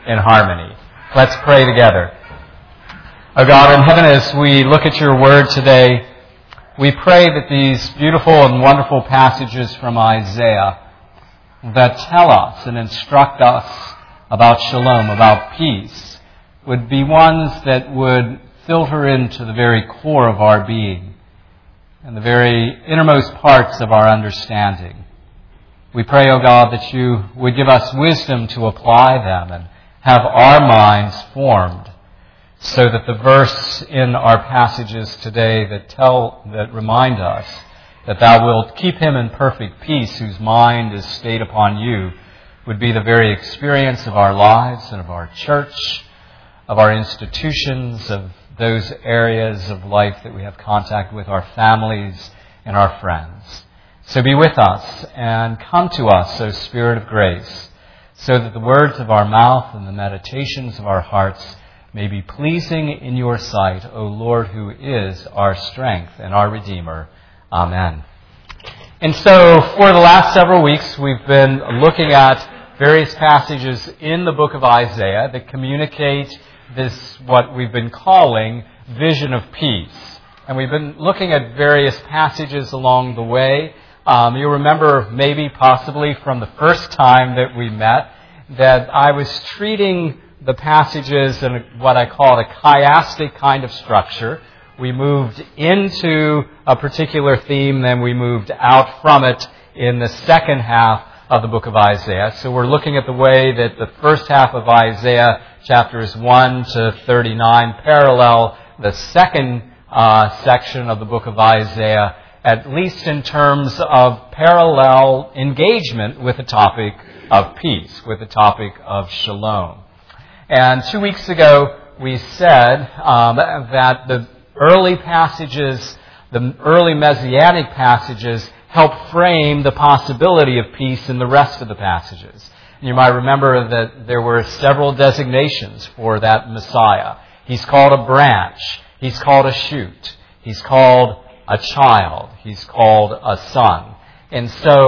in harmony. Let's pray together. O God in heaven, as we look at your word today, we pray that these beautiful and wonderful passages from Isaiah that tell us and instruct us about shalom, about peace, would be ones that would filter into the very core of our being and the very innermost parts of our understanding. We pray, O God, that you would give us wisdom to apply them and have our minds formed so that the verse in our passages today that remind us that thou wilt keep him in perfect peace whose mind is stayed upon you would be the very experience of our lives and of our church, of our institutions, of those areas of life that we have contact with, our families and our friends. So be with us and come to us, O Spirit of grace, so that the words of our mouth and the meditations of our hearts may be pleasing in your sight, O Lord, who is our strength and our Redeemer. Amen. And so for the last several weeks, we've been looking at various passages in the book of Isaiah that communicate this, what we've been calling vision of peace. And we've been looking at various passages along the way. You remember maybe possibly from the first time that we met that I was treating the passages in what I call a chiastic kind of structure. We moved into a particular theme, then we moved out from it in the second half of the book of Isaiah. So we're looking at the way that the first half of Isaiah, chapters 1 to 39, parallel the second section of the book of Isaiah, at least in terms of parallel engagement with the topic of peace, with the topic of shalom. And 2 weeks ago, we said that the early passages, the early Messianic passages, help frame the possibility of peace in the rest of the passages. And you might remember that there were several designations for that Messiah. He's called a branch. He's called a shoot. He's called a child. He's called a son. And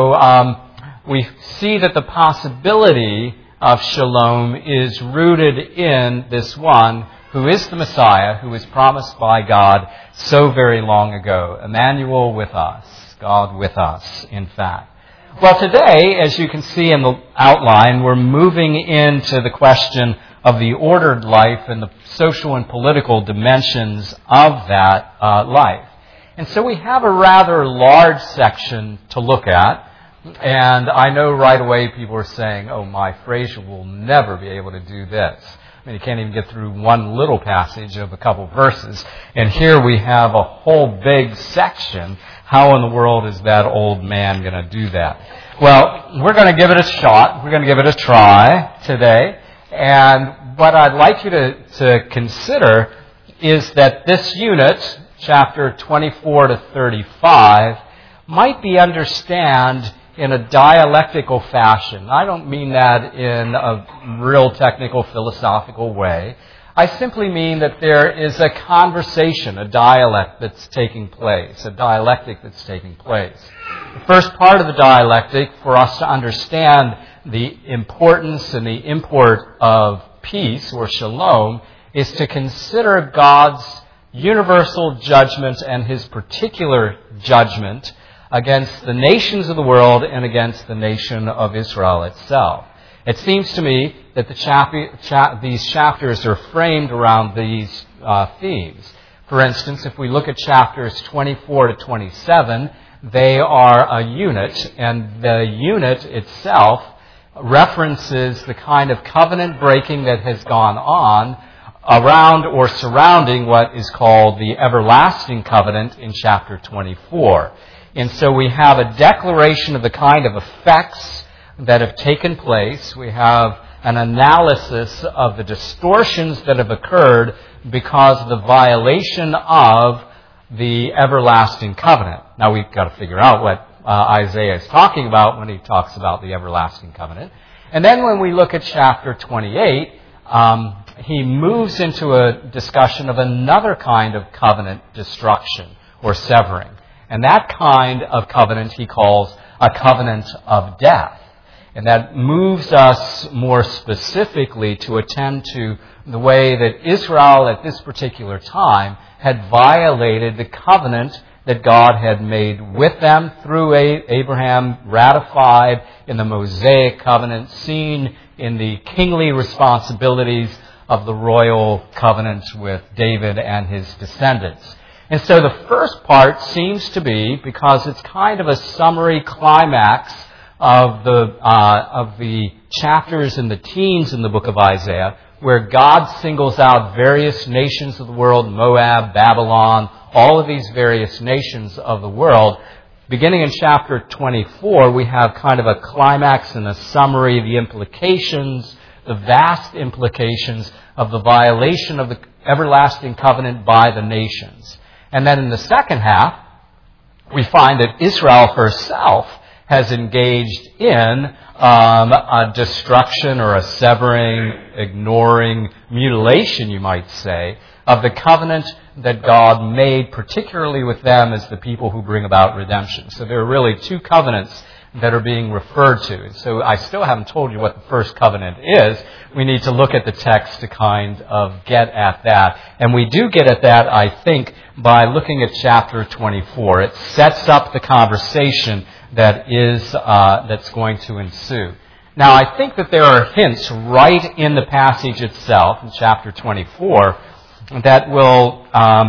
so we see that the possibility of shalom is rooted in this one who is the Messiah, who was promised by God so very long ago. Emmanuel with us. God with us, in fact. Well, today, as you can see in the outline, we're moving into the question of the ordered life and the social and political dimensions of that life. And so we have a rather large section to look at. And I know right away people are saying, oh, my Fraser will never be able to do this. I mean, you can't even get through one little passage of a couple verses. And here we have a whole big section. How in the world is that old man going to do that? Well, we're going to give it a shot. We're going to give it a try today. And what I'd like you to consider is that this unit, chapter 24 to 35, might be understood in a dialectical fashion. I don't mean that in a real technical, philosophical way. I simply mean that there is a conversation, a dialect that's taking place, a dialectic that's taking place. The first part of the dialectic, for us to understand the importance and the import of peace, or shalom, is to consider God's universal judgment and his particular judgment against the nations of the world and against the nation of Israel itself. It seems to me that these chapters are framed around these themes. For instance, if we look at chapters 24 to 27, they are a unit, and the unit itself references the kind of covenant breaking that has gone on around or surrounding what is called the everlasting covenant in chapter 24. And so we have a declaration of the kind of effects that have taken place. We have an analysis of the distortions that have occurred because of the violation of the everlasting covenant. Now we've got to figure out what Isaiah is talking about when he talks about the everlasting covenant. And then when we look at chapter 28, he moves into a discussion of another kind of covenant destruction or severing. And that kind of covenant he calls a covenant of death. And that moves us more specifically to attend to the way that Israel at this particular time had violated the covenant that God had made with them through Abraham, ratified in the Mosaic covenant, seen in the kingly responsibilities of the royal covenant with David and his descendants. And so the first part seems to be, because it's kind of a summary climax of the chapters and the teens in the book of Isaiah, where God singles out various nations of the world, Moab, Babylon, all of these various nations of the world. Beginning in chapter 24, we have kind of a climax and a summary of the implications, the vast implications of the violation of the everlasting covenant by the nations. And then in the second half, we find that Israel herself has engaged in a destruction or a severing, ignoring, mutilation, you might say, of the covenant that God made, particularly with them as the people who bring about redemption. So there are really two covenants that are being referred to. So I still haven't told you what the first covenant is. We need to look at the text to kind of get at that. And we do get at that, I think, by looking at chapter 24. It sets up the conversation that's going to ensue. Now, I think that there are hints right in the passage itself, in chapter 24, that will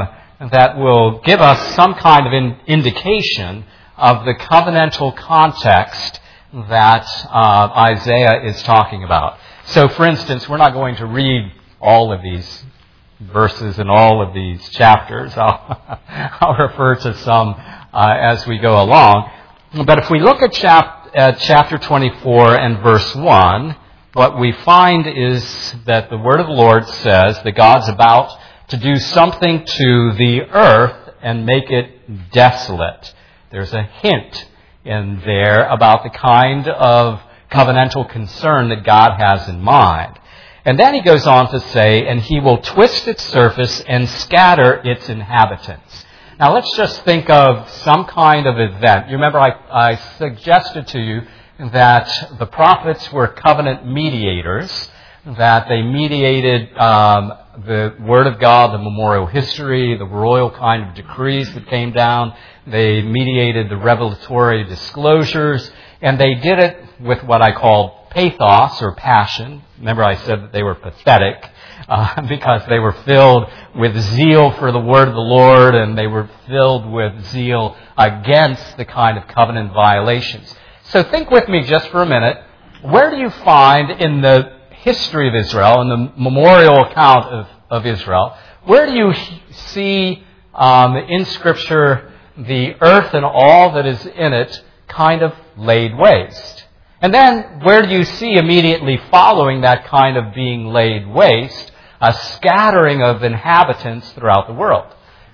give us some kind of indication of the covenantal context that Isaiah is talking about. So, for instance, we're not going to read all of these verses in all of these chapters. I'll refer to some as we go along. But if we look at chapter 24 and verse 1, what we find is that the word of the Lord says that God's about to do something to the earth and make it desolate. There's a hint in there about the kind of covenantal concern that God has in mind. And then he goes on to say, and he will twist its surface and scatter its inhabitants. Now let's just think of some kind of event. You remember I suggested to you that the prophets were covenant mediators, that they mediated the Word of God, the memorial history, the royal kind of decrees that came down. They mediated the revelatory disclosures, and they did it with what I call pathos or passion. Remember I said that they were pathetic because they were filled with zeal for the word of the Lord, and they were filled with zeal against the kind of covenant violations. So think with me just for a minute. Where do you find in the history of Israel, in the memorial account of Israel, where do you see in Scripture the earth and all that is in it kind of laid waste? And then where do you see immediately following that kind of being laid waste a scattering of inhabitants throughout the world?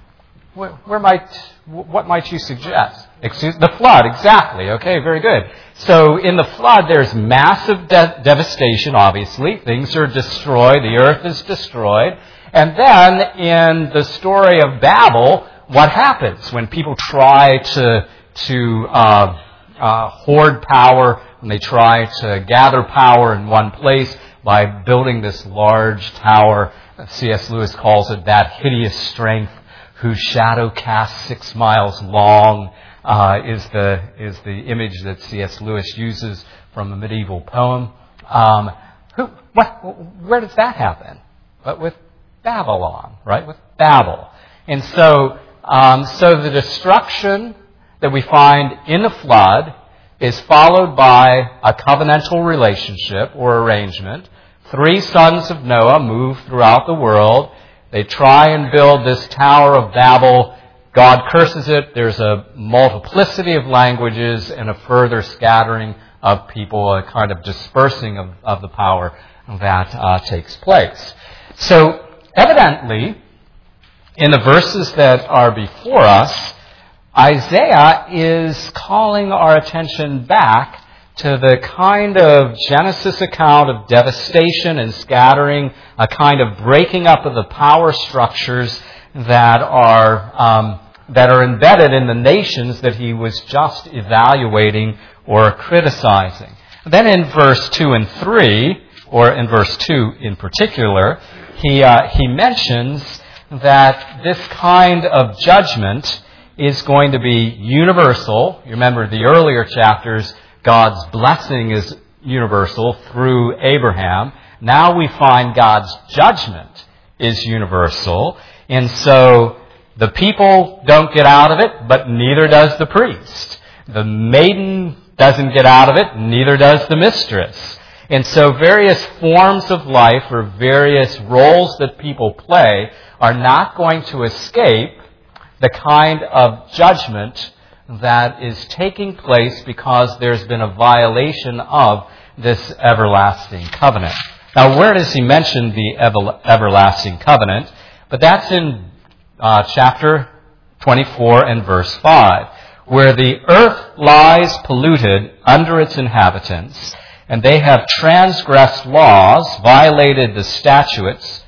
What might you suggest? The flood, exactly. Okay, very good. So in the flood, there's massive devastation, obviously. Things are destroyed. The earth is destroyed. And then in the story of Babel, what happens when people try to hoard power, when they try to gather power in one place by building this large tower? C.S. Lewis calls it that hideous strength whose shadow casts 6 miles long, is the image that C.S. Lewis uses from a medieval poem. Where does that happen? But with Babylon, right? With Babel. And so the destruction that we find in the flood is followed by a covenantal relationship or arrangement. 3 sons of Noah move throughout the world. They try and build this Tower of Babel. God curses it. There's a multiplicity of languages and a further scattering of people, a kind of dispersing of the power that takes place. So evidently, in the verses that are before us, Isaiah is calling our attention back to the kind of Genesis account of devastation and scattering, a kind of breaking up of the power structures that are embedded in the nations that he was just evaluating or criticizing. Then in verse 2 and 3, or in verse 2 in particular, he mentions that this kind of judgment is going to be universal. You remember the earlier chapters, God's blessing is universal through Abraham. Now we find God's judgment is universal. And so the people don't get out of it, but neither does the priest. The maiden doesn't get out of it, neither does the mistress. And so various forms of life or various roles that people play are not going to escape the kind of judgment that is taking place because there's been a violation of this everlasting covenant. Now, where does he mention the everlasting covenant? But that's in chapter 24 and verse 5, where the earth lies polluted under its inhabitants, and they have transgressed laws, violated the statutes,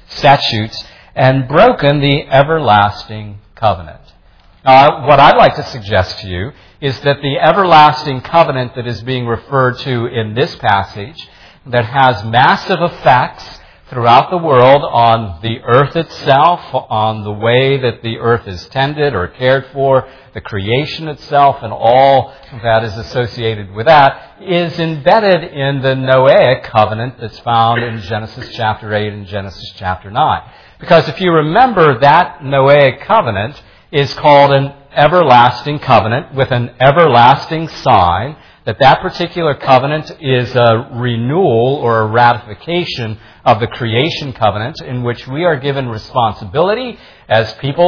and broken the everlasting covenant. Now, what I'd like to suggest to you is that the everlasting covenant that is being referred to in this passage, that has massive effects throughout the world on the earth itself, on the way that the earth is tended or cared for, the creation itself, and all that is associated with that, is embedded in the Noahic covenant that's found in Genesis chapter 8 and Genesis chapter 9. Because if you remember, that Noahic covenant is called an everlasting covenant with an everlasting sign, that particular covenant is a renewal or a ratification of the creation covenant, in which we are given responsibility as people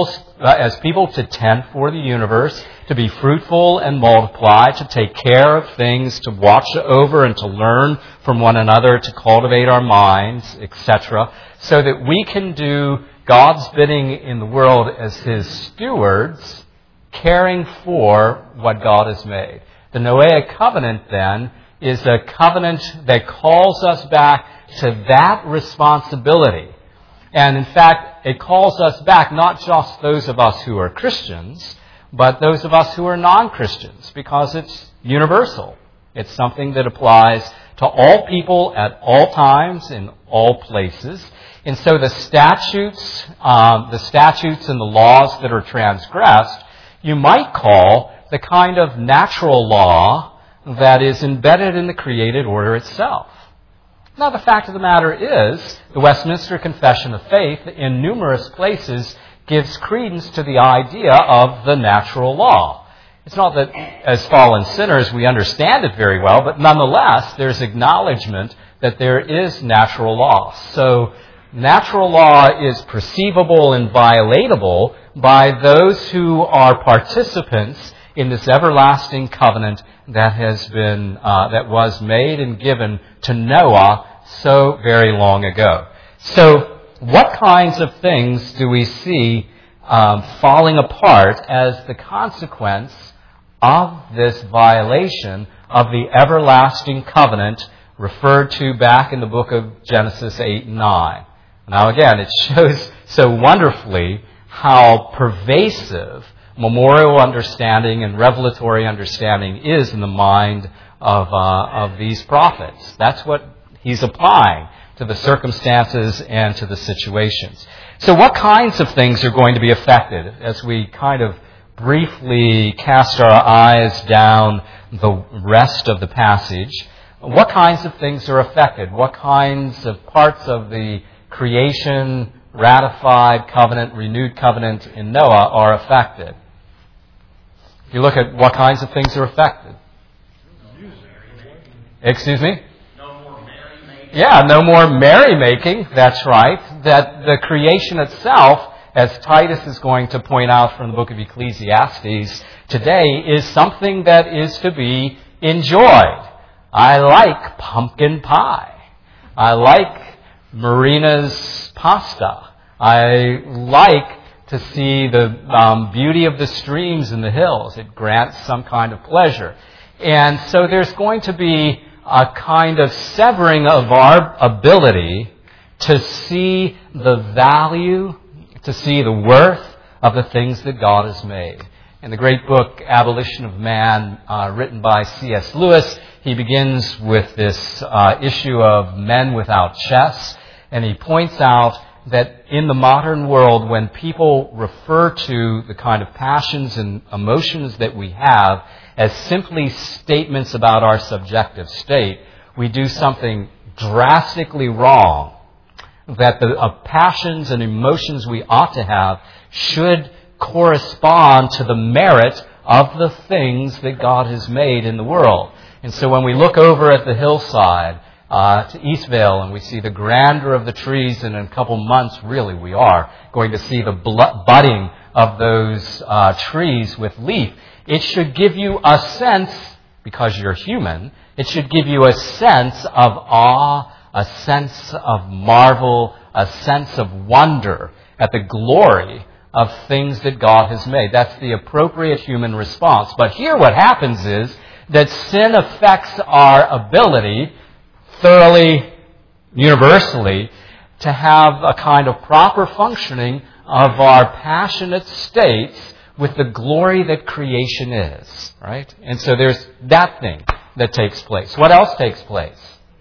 to tend for the universe, to be fruitful and multiply, to take care of things, to watch over and to learn from one another, to cultivate our minds, etc., so that we can do God's bidding in the world as His stewards, caring for what God has made. The Noahic covenant, then, is a covenant that calls us back to that responsibility. And in fact, it calls us back, not just those of us who are Christians, but those of us who are non-Christians, because it's universal. It's something that applies to all people at all times, in all places. And so the statutes and the laws that are transgressed, you might call the kind of natural law that is embedded in the created order itself. Now, the fact of the matter is, the Westminster Confession of Faith, in numerous places, gives credence to the idea of the natural law. It's not that, as fallen sinners, we understand it very well, but nonetheless, there's acknowledgement that there is natural law. So, natural law is perceivable and violatable by those who are participants in this everlasting covenant that was made and given to Noah so very long ago. So, what kinds of things do we see falling apart as the consequence of this violation of the everlasting covenant referred to back in the book of Genesis 8 and 9? Now again, it shows so wonderfully how pervasive memorial understanding and revelatory understanding is in the mind of these prophets. That's what he's applying to the circumstances and to the situations. So what kinds of things are going to be affected as we kind of briefly cast our eyes down the rest of the passage? What kinds of things are affected? What kinds of parts of the creation, ratified covenant, renewed covenant in Noah are affected? If you look at what kinds of things are affected. Excuse me? No more merrymaking. Yeah, no more merrymaking. That's right. That the creation itself, as Titus is going to point out from the book of Ecclesiastes today, is something that is to be enjoyed. I like pumpkin pie. I like Marina's pasta. I like to see the beauty of the streams and the hills. It grants some kind of pleasure. And so there's going to be a kind of severing of our ability to see the value, to see the worth of the things that God has made. In the great book, Abolition of Man, written by C.S. Lewis, he begins with this issue of men without chests, and he points out that in the modern world, when people refer to the kind of passions and emotions that we have as simply statements about our subjective state, we do something drastically wrong. That the passions and emotions we ought to have should correspond to the merit of the things that God has made in the world. And so when we look over at the hillside to Eastvale and we see the grandeur of the trees, and in a couple months, really, we are going to see the budding of those trees with leaf, it should give you a sense, because you're human, it should give you a sense of awe, a sense of marvel, a sense of wonder at the glory of things that God has made. That's the appropriate human response. But here what happens is that sin affects our ability thoroughly, universally, to have a kind of proper functioning of our passionate states with the glory that creation is, right? And so there's that thing that takes place. What else takes place?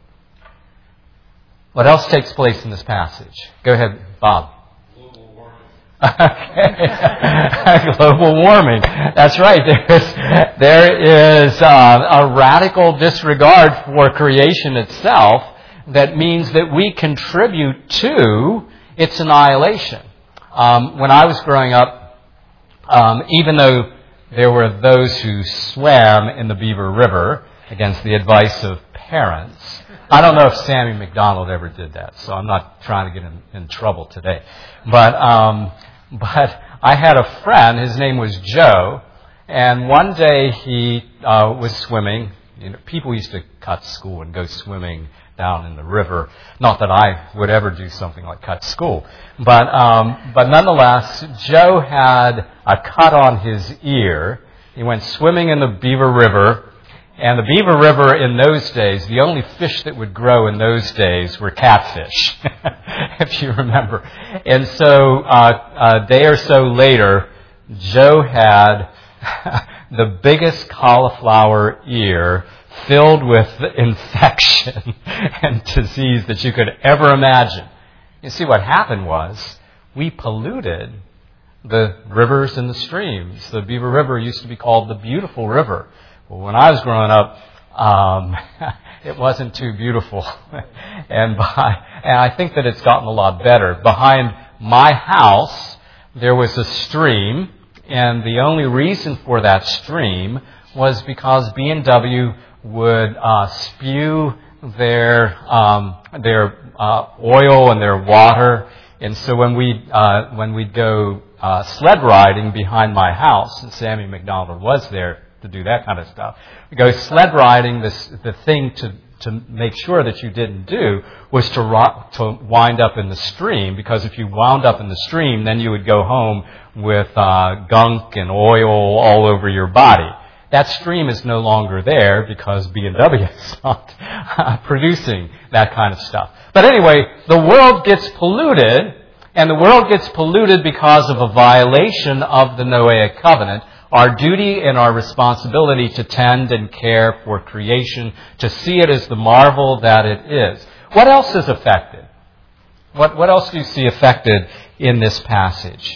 What else takes place in this passage? Go ahead, Bob. Global warming. Okay. Global warming. That's right. There is a radical disregard for creation itself that means that we contribute to its annihilation. When I was growing up, even though there were those who swam in the Beaver River against the advice of parents, I don't know if Sammy McDonald ever did that, so I'm not trying to get in trouble today. But I had a friend, his name was Joe, and one day he was swimming. You know, people used to cut school and go swimming down in the river. Not that I would ever do something like cut school. But nonetheless, Joe had a cut on his ear. He went swimming in the Beaver River. And the Beaver River in those days, the only fish that would grow in those days were catfish, if you remember. And so a day or so later, Joe had the biggest cauliflower ear filled with infection and disease that you could ever imagine. You see, what happened was we polluted the rivers and the streams. The Beaver River used to be called the Beautiful River. Well, when I was growing up, it wasn't too beautiful. And I think that it's gotten a lot better. Behind my house, there was a stream, and the only reason for that stream was because B&W would spew their oil and their water. And so when we'd go sled riding behind my house, and Sammy McDonald was there to do that kind of stuff. We go sled riding. The thing to make sure that you didn't do was to wind up in the stream, because if you wound up in the stream, then you would go home with gunk and oil all over your body. That stream is no longer there because B&W is not producing that kind of stuff. But anyway, the world gets polluted, and the world gets polluted because of a violation of the Noahic covenant. Our duty and our responsibility to tend and care for creation, to see it as the marvel that it is. What else is affected? What else do you see affected in this passage?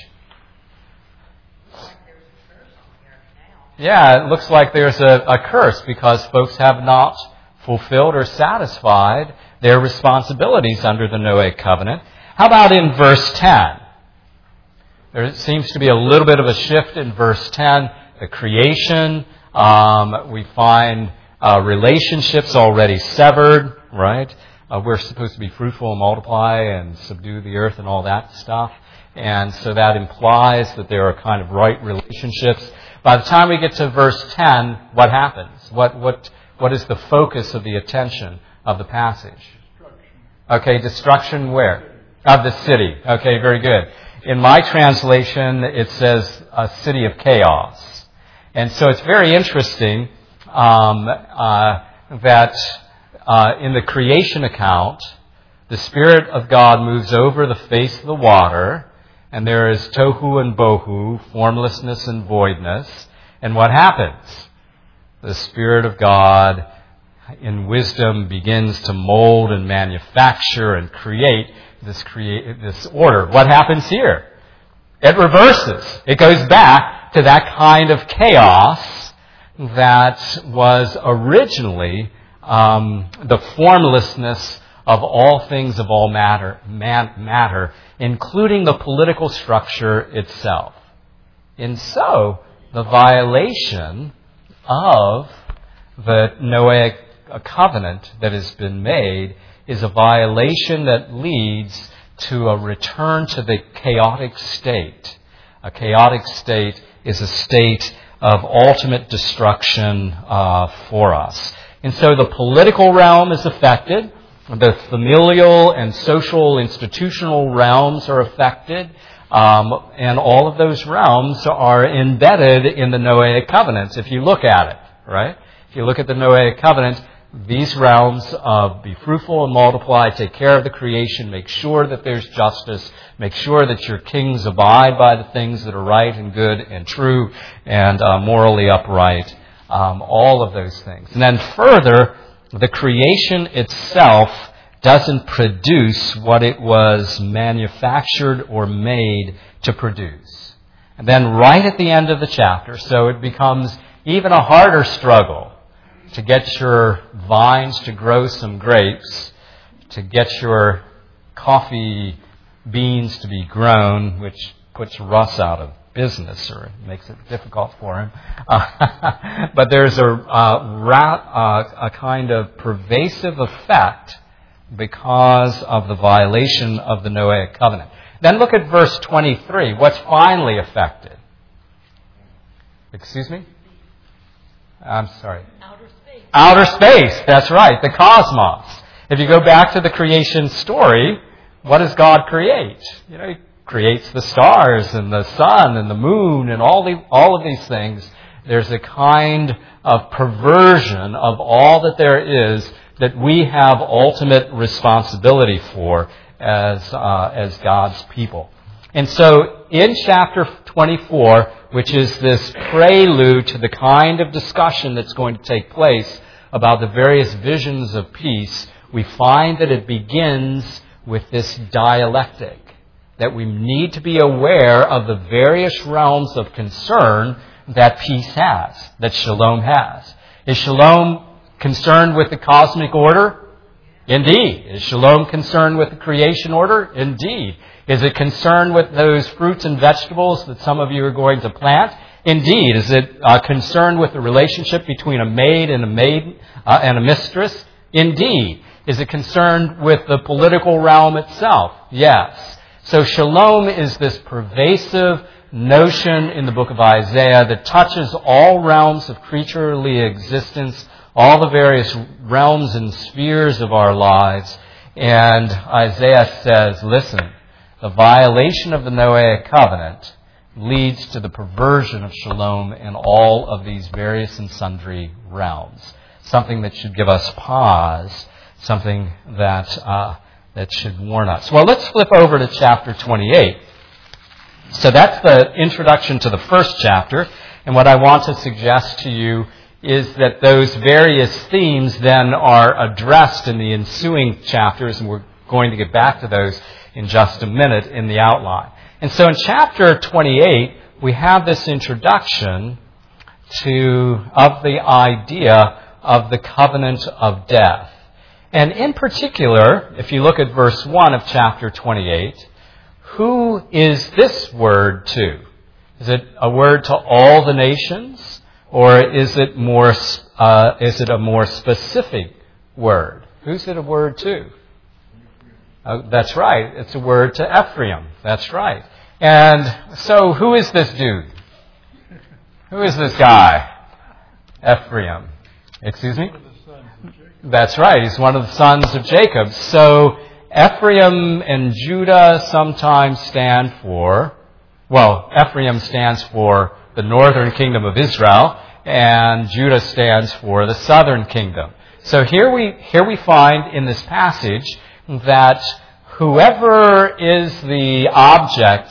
Yeah, it looks like there's a curse because folks have not fulfilled or satisfied their responsibilities under the Noahic covenant. How about in verse 10? There seems to be a little bit of a shift in verse 10. The creation, we find relationships already severed, right? We're supposed to be fruitful and multiply and subdue the earth and all that stuff. And so that implies that there are kind of right relationships. By the time we get to verse 10, what happens? What is the focus of the attention of the passage? Destruction. Okay, destruction where? Of the city. Okay, very good. In my translation, it says a city of chaos. And so it's very interesting that in the creation account, the Spirit of God moves over the face of the water, And there is tohu and bohu, formlessness and voidness. And what happens? The Spirit of God in wisdom begins to mold and manufacture and create this order. What happens here? It reverses. It goes back to that kind of chaos that was originally the formlessness of all things of all matter, including the political structure itself. And so, the violation of the Noahic covenant that has been made is a violation that leads to a return to the chaotic state. A chaotic state is a state of ultimate destruction for us. And so the political realm is affected. The familial and social institutional realms are affected. And all of those realms are embedded in the Noahic covenants, if you look at it, right? If you look at the Noahic covenant, these realms of be fruitful and multiply, take care of the creation, make sure that there's justice, make sure that your kings abide by the things that are right and good and true and morally upright, all of those things. And then further, the creation itself doesn't produce what it was manufactured or made to produce. And then right at the end of the chapter, so it becomes even a harder struggle to get your vines to grow some grapes, to get your coffee beans to be grown, which puts Russ out of business or makes it difficult for him. But there's a kind of pervasive effect because of the violation of the Noahic covenant. Then look at verse 23. What's finally affected? Excuse me? I'm sorry. Outer space, that's right, the cosmos. If you go back to the creation story, what does God create? He creates the stars and the sun and the moon and all of these things. There's a kind of perversion of all that there is that we have ultimate responsibility for as God's people. And so in chapter 24, which is this prelude to the kind of discussion that's going to take place about the various visions of peace, we find that it begins with this dialectic, that we need to be aware of the various realms of concern that peace has, that shalom has. Is shalom concerned with the cosmic order? Indeed. Is shalom concerned with the creation order? Indeed. Is it concerned with those fruits and vegetables that some of you are going to plant? Indeed. Is it concerned with the relationship between a maid and a mistress? Indeed. Is it concerned with the political realm itself? Yes. So shalom is this pervasive notion in the book of Isaiah that touches all realms of creaturely existence, all the various realms and spheres of our lives. And Isaiah says, listen, the violation of the Noahic covenant leads to the perversion of shalom in all of these various and sundry realms. Something that should give us pause, something that should warn us. Well, let's flip over to chapter 28. So that's the introduction to the first chapter. And what I want to suggest to you is that those various themes then are addressed in the ensuing chapters, and we're going to get back to those in just a minute in the outline. And so in chapter 28, we have this introduction of the idea of the covenant of death. And in particular, if you look at verse 1 of chapter 28, who is this word to? Is it a word to all the nations? Or is it a more specific word? Who's it a word to? That's right. It's a word to Ephraim. That's right. And so who is this dude? Who is this guy? Ephraim. Excuse me? That's right. He's one of the sons of Jacob. So Ephraim and Judah sometimes stand for, Ephraim stands for the northern kingdom of Israel, and Judah stands for the southern kingdom. So here we find in this passage that whoever is the object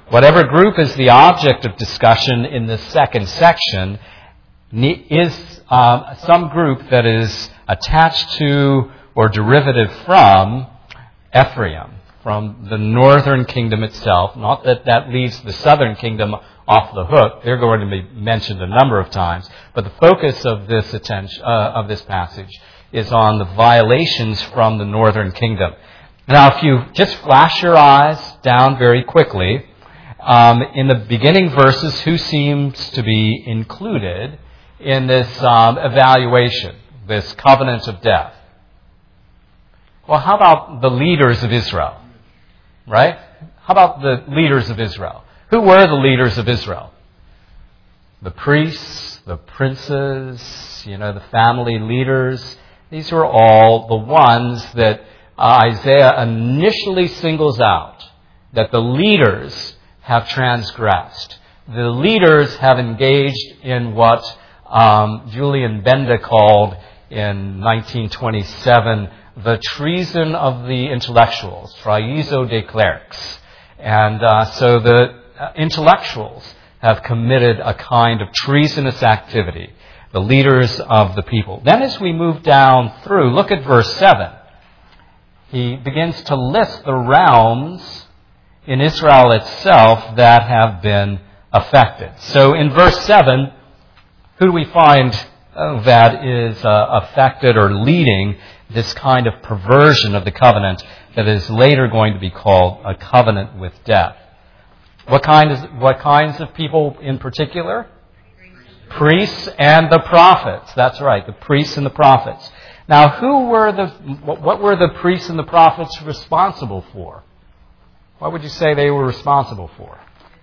Whatever group is the object of discussion in this second section is some group that is attached to or derivative from Ephraim, from the northern kingdom itself. Not that that leaves the southern kingdom off the hook. They're going to be mentioned a number of times. But the focus of this passage is on the violations from the northern kingdom. Now, if you just flash your eyes down very quickly, in the beginning verses, who seems to be included in this evaluation, this covenant of death? Well, how about the leaders of Israel? Right? How about the leaders of Israel? Who were the leaders of Israel? The priests, the princes, the family leaders. These were all the ones that Isaiah initially singles out, that the leaders have transgressed. The leaders have engaged in what Julian Benda called in 1927 the treason of the intellectuals, trahison des clercs. And so the intellectuals have committed a kind of treasonous activity, the leaders of the people. Then as we move down through, look at verse 7. He begins to list the realms in Israel itself that have been affected. So in verse 7, who do we find that is affected or leading this kind of perversion of the covenant that is later going to be called a covenant with death? What kinds of people in particular? Priests and the prophets. That's right, the priests and the prophets. Now, what were the priests and the prophets responsible for? What would you say they were responsible for?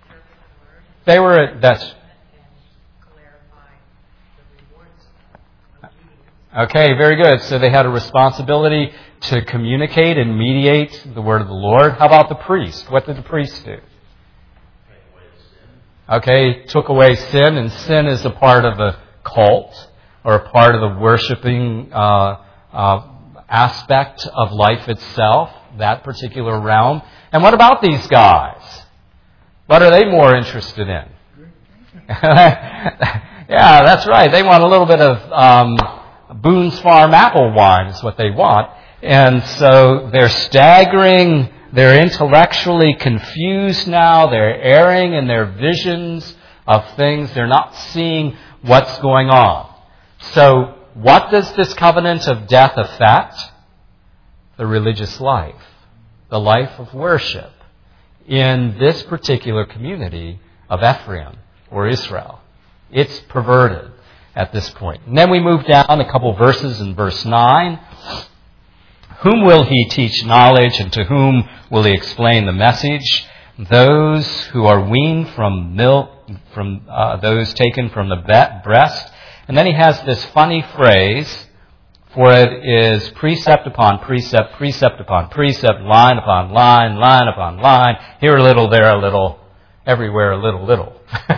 Okay, very good. So they had a responsibility to communicate and mediate the word of the Lord. How about the priest? What did the priest do? Okay, took away sin, and sin is a part of the cult or a part of the worshiping aspect of life itself, that particular realm. And what about these guys? What are they more interested in? Yeah, that's right. They want a little bit of Boone's Farm apple wine is what they want. And so they're staggering. They're intellectually confused now. They're erring in their visions of things. They're not seeing what's going on. So what does this covenant of death affect? The religious life, the life of worship in this particular community of Ephraim or Israel. It's perverted at this point. And then we move down a couple verses in verse 9. Whom will he teach knowledge, and to whom will he explain the message? Those who are weaned from milk, from those taken from the breast. And then he has this funny phrase, for it is precept upon precept, precept upon precept, line upon line, line upon line, here a little, there a little, everywhere a little, little.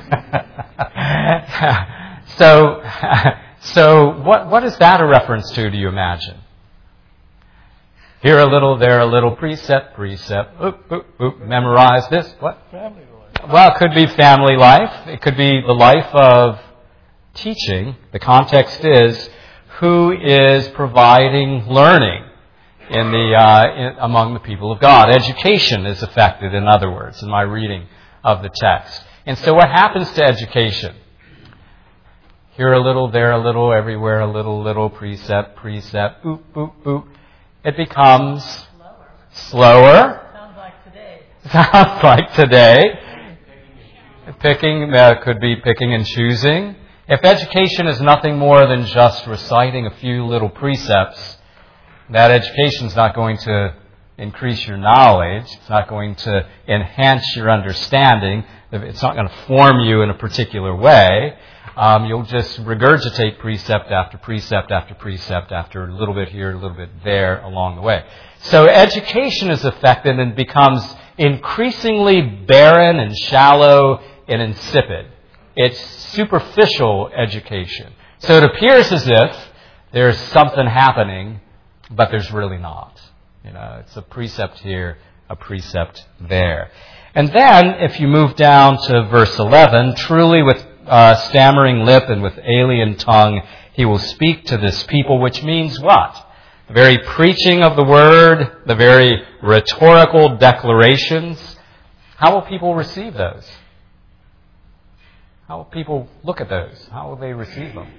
So what is that a reference to, do you imagine? Here a little, there a little, precept, precept, oop, oop, oop, memorize this. What? Family life. Well, it could be family life. It could be the life of teaching. The context is, who is providing learning among the people of God? Education is affected, in other words, in my reading of the text. And so what happens to education? Here a little, there a little, everywhere a little, little, precept, precept, oop, oop, oop. It becomes slower. Sounds like today. Sounds like today. Picking, could be picking and choosing. If education is nothing more than just reciting a few little precepts, that education is not going to increase your knowledge. It's not going to enhance your understanding. It's not going to form you in a particular way. You'll just regurgitate precept after precept after precept after a little bit here, a little bit there along the way. So education is affected and becomes increasingly barren and shallow and insipid. It's superficial education. So it appears as if there's something happening, but there's really not. It's a precept here, a precept there. And then, if you move down to verse 11, truly with stammering lip and with alien tongue, he will speak to this people, which means what? The very preaching of the word, the very rhetorical declarations. How will people receive those? How will people look at those? How will they receive them?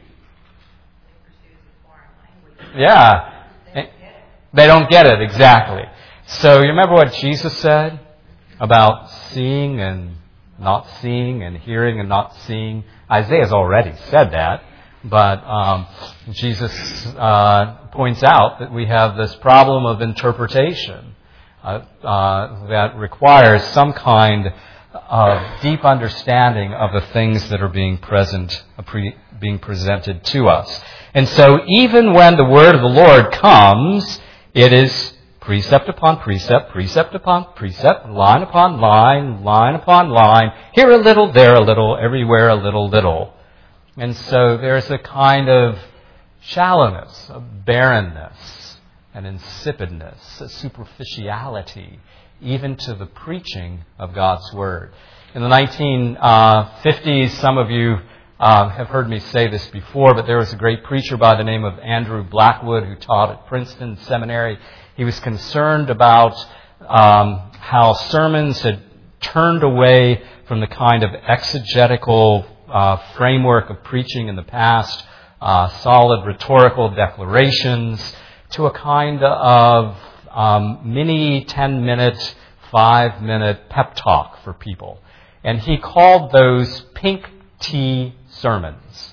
Yeah. They don't get it, exactly. So you remember what Jesus said about seeing and not seeing and hearing and not seeing? Isaiah's already said that, but Jesus points out that we have this problem of interpretation that requires some kind of deep understanding of the things that are being presented to us. And so even when the word of the Lord comes, it is precept upon precept, precept upon precept, line upon line, line upon line, here a little, there a little, everywhere a little, little. And so there's a kind of shallowness, a barrenness, an insipidness, a superficiality, even to the preaching of God's Word. In the 1950s, some of you have heard me say this before, but there was a great preacher by the name of Andrew Blackwood who taught at Princeton Seminary. He was concerned about how sermons had turned away from the kind of exegetical framework of preaching in the past, solid rhetorical declarations, to a kind of mini 10-minute, 5-minute pep talk for people. And he called those pink tea sermons.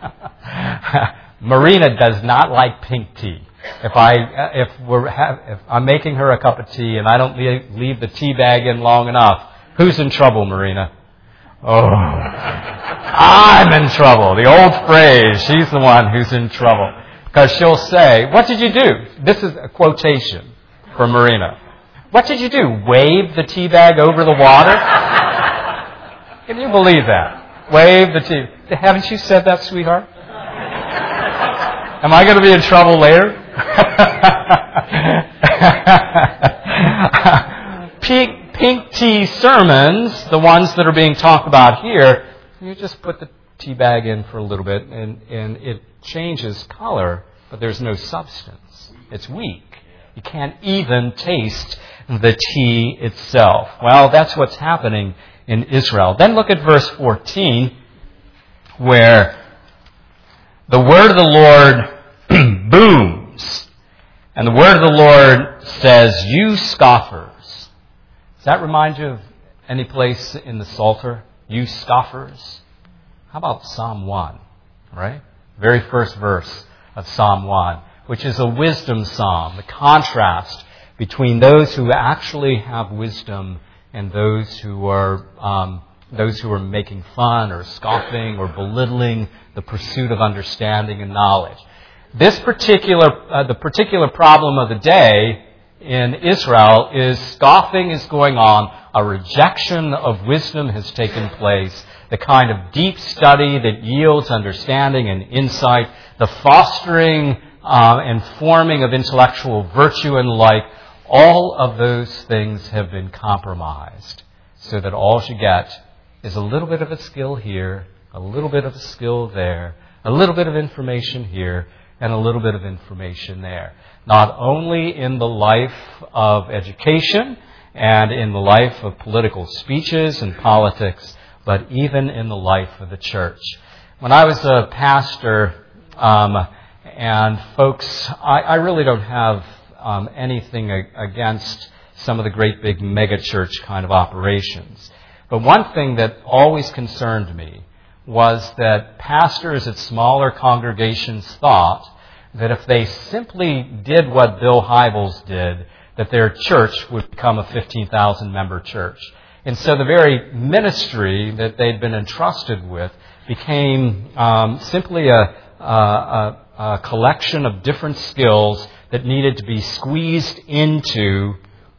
Marina does not like pink tea. If I'm making her a cup of tea and I don't leave the tea bag in long enough, who's in trouble, Marina? Oh, I'm in trouble. The old phrase, she's the one who's in trouble. Because she'll say, what did you do? This is a quotation from Marina. What did you do? Wave the tea bag over the water? Can you believe that? Wave the tea. Haven't you said that, sweetheart? Am I going to be in trouble later? Pink tea sermons, the ones that are being talked about here, you just put the tea bag in for a little bit and it changes color, but there's no substance. It's weak. You can't even taste the tea itself. Well, that's what's happening in Israel. Then look at verse 14, where the word of the Lord booms. And the word of the Lord says, you scoffers. Does that remind you of any place in the Psalter? You scoffers. How about Psalm 1, right? Very first verse of Psalm 1, which is a wisdom psalm, the contrast between those who actually have wisdom and those who are making fun or scoffing or belittling the pursuit of understanding and knowledge. The particular problem of the day in Israel is scoffing is going on, a rejection of wisdom has taken place, the kind of deep study that yields understanding and insight, the fostering and forming of intellectual virtue and like, all of those things have been compromised so that all you get is a little bit of a skill here, a little bit of a skill there, a little bit of information here, and a little bit of information there. Not only in the life of education and in the life of political speeches and politics, but even in the life of the church. When I was a pastor, and folks, I really don't have anything against some of the great big megachurch kind of operations. But one thing that always concerned me was that pastors at smaller congregations thought that if they simply did what Bill Hybels did, that their church would become a 15,000-member church. And so the very ministry that they'd been entrusted with became simply a collection of different skills that needed to be squeezed into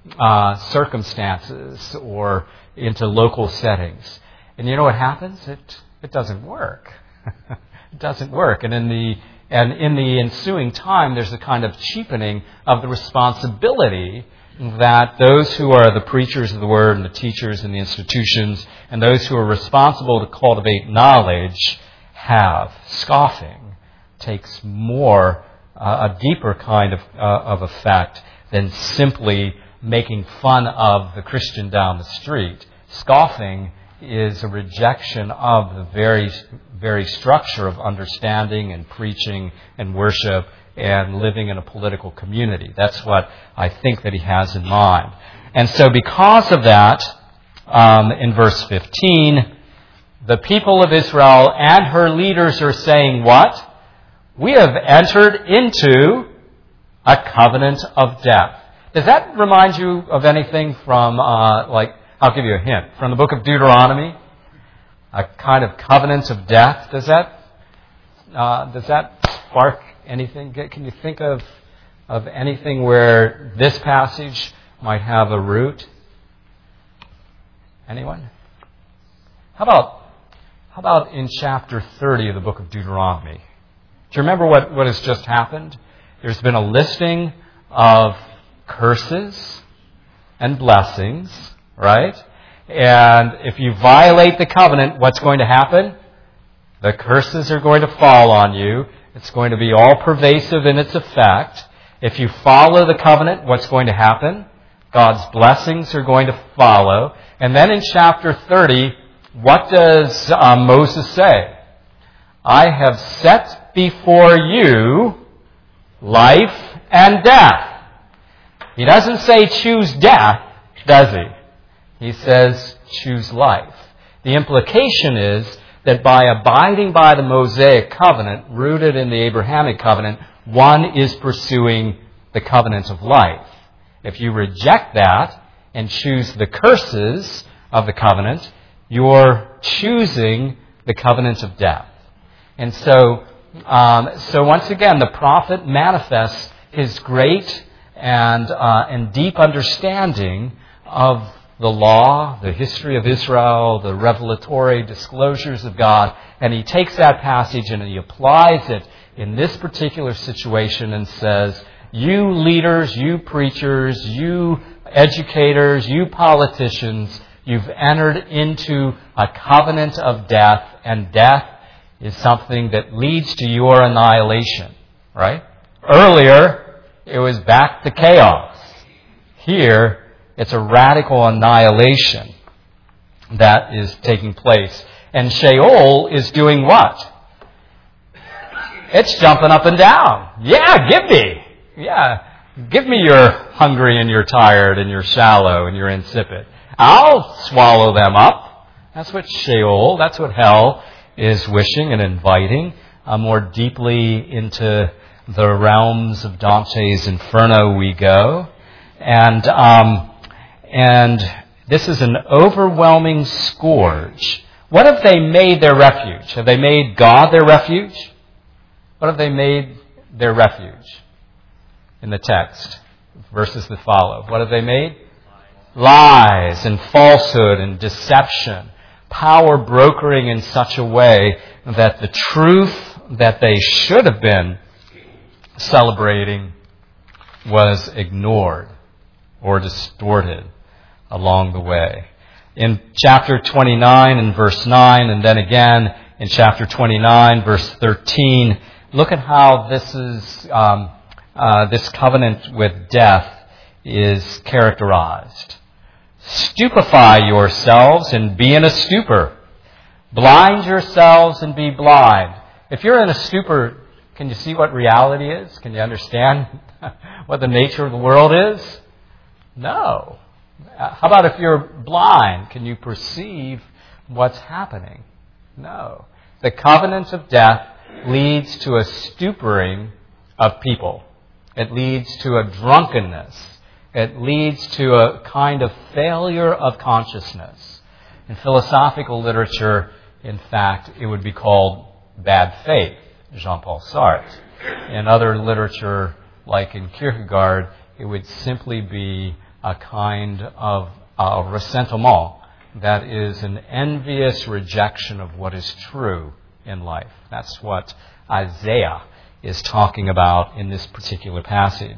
circumstances or into local settings. And you know what happens? It doesn't work. It doesn't work. And in the ensuing time, there's a kind of cheapening of the responsibility that those who are the preachers of the Word and the teachers in the institutions and those who are responsible to cultivate knowledge have. Scoffing takes more, a deeper kind of effect than simply making fun of the Christian down the street. Scoffing is a rejection of the very structure of understanding and preaching and worship and living in a political community. That's what I think that he has in mind. And so because of that, in verse 15, the people of Israel and her leaders are saying what? We have entered into a covenant of death. Does that remind you of anything from, I'll give you a hint, from the book of Deuteronomy? A kind of covenant of death. Does that spark anything? Can you think of anything where this passage might have a root? Anyone? How about in chapter 30 of the book of Deuteronomy? Do you remember what has just happened? There's been a listing of curses and blessings, right? And if you violate the covenant, what's going to happen? The curses are going to fall on you. It's going to be all pervasive in its effect. If you follow the covenant, what's going to happen? God's blessings are going to follow. And then in chapter 30, what does Moses say? I have set before you life and death. He doesn't say choose death, does he? He says choose life. The implication is that by abiding by the Mosaic covenant, rooted in the Abrahamic covenant, one is pursuing the covenant of life. If you reject that and choose the curses of the covenant, you're choosing the covenant of death. And so once again, the prophet manifests his great and deep understanding of the law, the history of Israel, the revelatory disclosures of God, and he takes that passage and he applies it in this particular situation and says, you leaders, you preachers, you educators, you politicians, you've entered into a covenant of death, and death is something that leads to your annihilation, right? Earlier, it was back to chaos. Here, it's a radical annihilation that is taking place. And Sheol is doing what? It's jumping up and down. Yeah, give me. Yeah, give me your hungry and you're tired and you're shallow and you're insipid. I'll swallow them up. That's what Sheol, that's what hell is wishing and inviting. More deeply into the realms of Dante's Inferno we go. And this is an overwhelming scourge. What have they made their refuge? Have they made God their refuge? What have they made their refuge? In the text, verses that follow. What have they made? Lies and falsehood and deception. Power brokering in such a way that the truth that they should have been celebrating was ignored or distorted along the way. In chapter 29 and verse 9, and then again in chapter 29, verse 13, look at how this is this covenant with death is characterized. Stupefy yourselves and be in a stupor. Blind yourselves and be blind. If you're in a stupor, can you see what reality is? Can you understand what the nature of the world is? No. How about if you're blind? Can you perceive what's happening? No. The covenant of death leads to a stuporing of people. It leads to a drunkenness. It leads to a kind of failure of consciousness. In philosophical literature, in fact, it would be called bad faith, Jean-Paul Sartre. In other literature, like in Kierkegaard, it would simply be a kind of ressentiment that is an envious rejection of what is true in life. That's what Isaiah is talking about in this particular passage.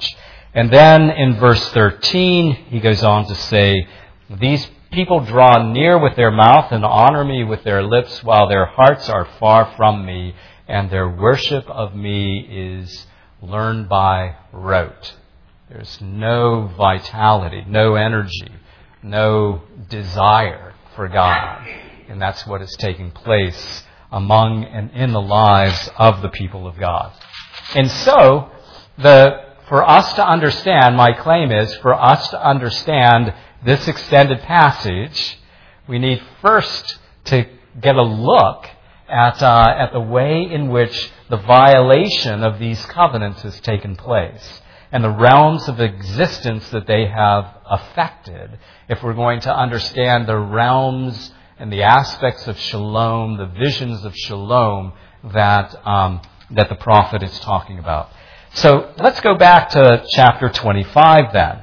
And then in verse 13, he goes on to say, these people draw near with their mouth and honor me with their lips, while their hearts are far from me, and their worship of me is learned by rote. There's no vitality, no energy, no desire for God. And that's what is taking place among and in the lives of the people of God. And so, for us to understand, my claim is, for us to understand this extended passage, we need first to get a look at the way in which the violation of these covenants has taken place and the realms of existence that they have affected, if we're going to understand the realms and the aspects of shalom, the visions of shalom that the prophet is talking about. So let's go back to chapter 25 then.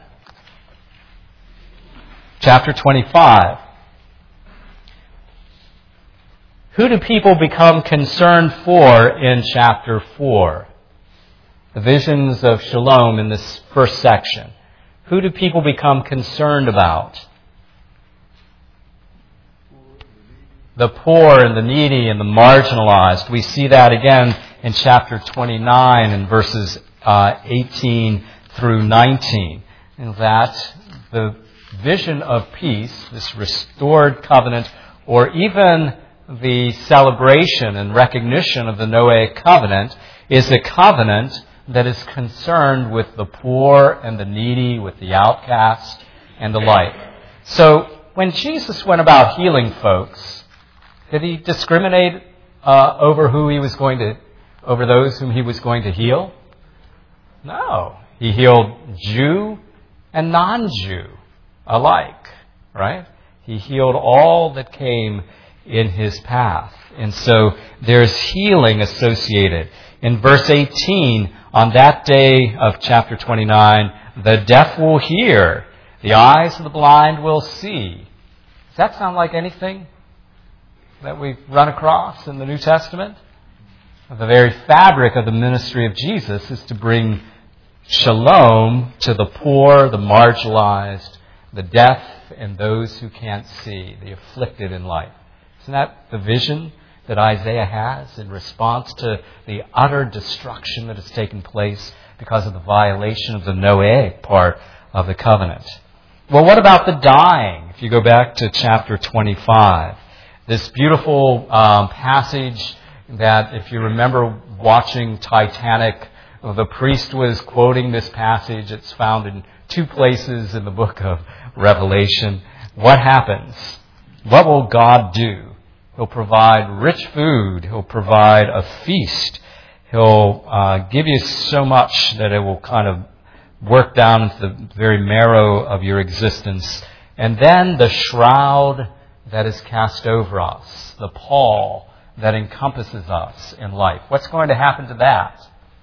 Chapter 25. Who do people become concerned for in chapter 4? The visions of shalom in this first section. Who do people become concerned about? The poor and the needy and the marginalized. We see that again in chapter 29 and verses 18 through 19. And that the vision of peace, this restored covenant, or even the celebration and recognition of the Noahic covenant, is a covenant that is concerned with the poor and the needy, with the outcast and the like. So when Jesus went about healing folks, did he discriminate over those whom he was going to heal? No. He healed Jew and non-Jew alike, right? He healed all that came in his path. And so there's healing associated. In verse 18, on that day of chapter 29, the deaf will hear, the eyes of the blind will see. Does that sound like anything that we've run across in the New Testament? The very fabric of the ministry of Jesus is to bring shalom to the poor, the marginalized, the deaf, and those who can't see, the afflicted in life. Isn't that the vision that Isaiah has in response to the utter destruction that has taken place because of the violation of the Noahic part of the covenant? Well, what about the dying? If you go back to chapter 25, this beautiful passage that, if you remember watching Titanic, the priest was quoting this passage. It's found in 2 places in the book of Revelation. What happens? What will God do? He'll provide rich food. He'll provide a feast. He'll give you so much that it will kind of work down into the very marrow of your existence. And then the shroud that is cast over us, the pall that encompasses us in life. What's going to happen to that?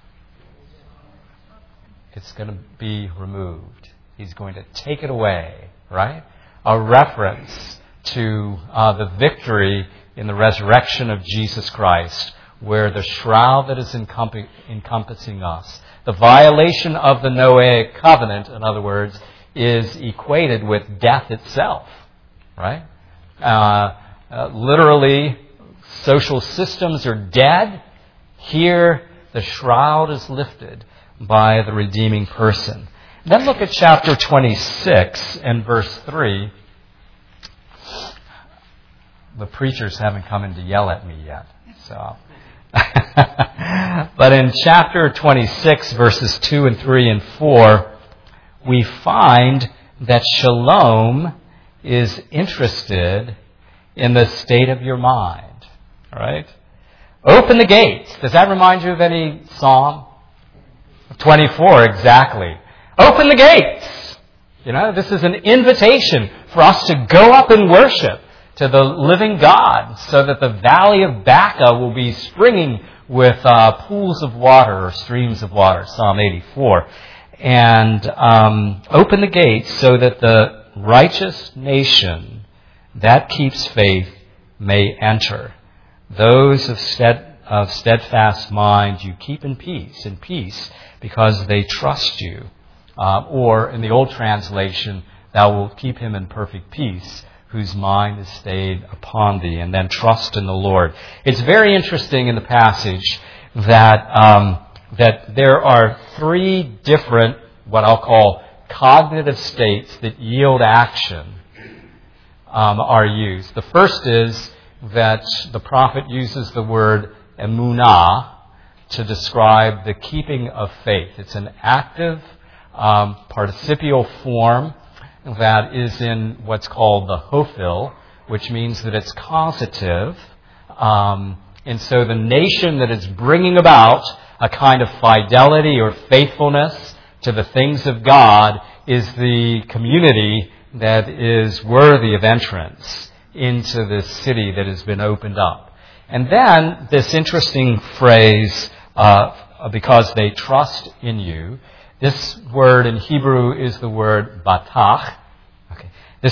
It's going to be removed. He's going to take it away, right? A reference to the victory in the resurrection of Jesus Christ, where the shroud that is encompassing us, the violation of the Noahic covenant, in other words, is equated with death itself, right? Literally, social systems are dead. Here, the shroud is lifted by the redeeming person. Then look at chapter 26 and verse 3. The preachers haven't come in to yell at me yet. So, but in chapter 26, verses 2 and 3 and 4, we find that shalom is interested in the state of your mind. All right? Open the gates. Does that remind you of any psalm? 24, exactly. Open the gates. You know, this is an invitation for us to go up and worship to the living God, so that the valley of Baca will be springing with pools of water or streams of water, Psalm 84. And open the gates so that the righteous nation that keeps faith may enter. Those of steadfast mind you keep in peace, because they trust you. or in the old translation, thou wilt keep him in perfect peace, whose mind is stayed upon thee, and then trust in the Lord. It's very interesting in the passage that there are three different, what I'll call cognitive states that yield action are used. The first is that the prophet uses the word emunah to describe the keeping of faith. It's an active participial form that is in what's called the hofil, which means that it's causative. And so the nation that is bringing about a kind of fidelity or faithfulness to the things of God is the community that is worthy of entrance into this city that has been opened up. And then this interesting phrase, because they trust in you. This word in Hebrew is the word batach. Okay,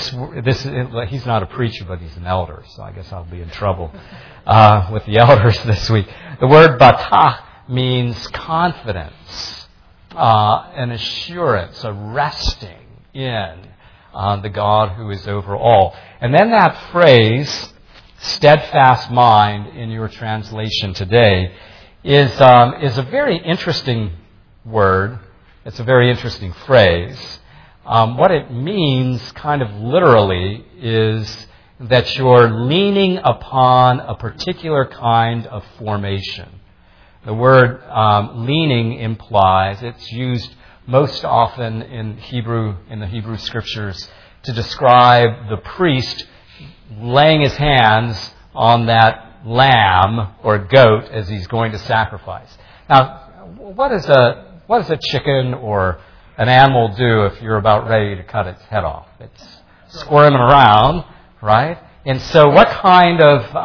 he's not a preacher, but he's an elder, so I guess I'll be in trouble with the elders this week. The word batach means confidence, an assurance, a resting in the God who is over all. And then that phrase, steadfast mind, in your translation today, is a very interesting word. It's a very interesting phrase. What it means, kind of literally, is that you're leaning upon a particular kind of formation. The word leaning implies, it's used most often in the Hebrew Scriptures to describe the priest laying his hands on that lamb or goat as he's going to sacrifice. Now, what does a chicken or an animal do if you're about ready to cut its head off? It's squirming around, right? And so, what kind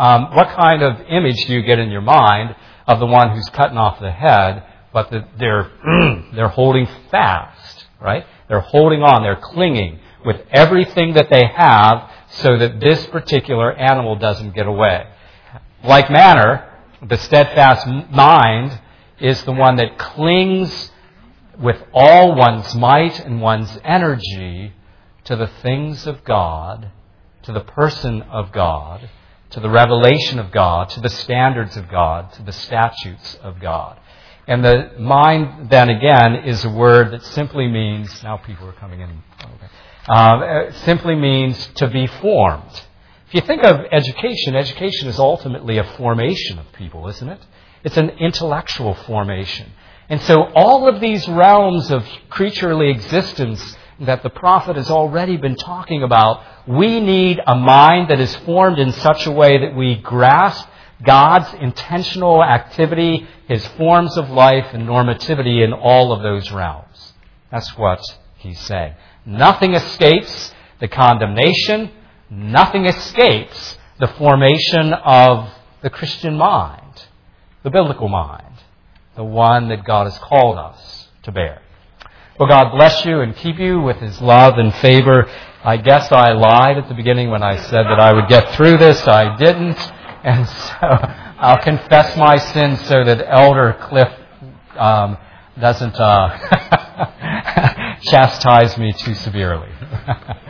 of image do you get in your mind of the one who's cutting off the head, but that they're holding fast, right? They're holding on, they're clinging with everything that they have so that this particular animal doesn't get away. Like manner, the steadfast mind is the one that clings with all one's might and one's energy to the things of God, to the person of God, to the revelation of God, to the standards of God, to the statutes of God. And the mind, then again, is a word that simply means, now people are coming in, simply means to be formed. If you think of education is ultimately a formation of people, isn't it? It's an intellectual formation. And so all of these realms of creaturely existence that the prophet has already been talking about, we need a mind that is formed in such a way that we grasp God's intentional activity, His forms of life and normativity in all of those realms. That's what he's saying. Nothing escapes the condemnation. Nothing escapes the formation of the Christian mind, the biblical mind, the one that God has called us to bear. Well, God bless you and keep you with His love and favor. I guess I lied at the beginning when I said that I would get through this. I didn't. And so I'll confess my sins so that Elder Cliff doesn't chastise me too severely.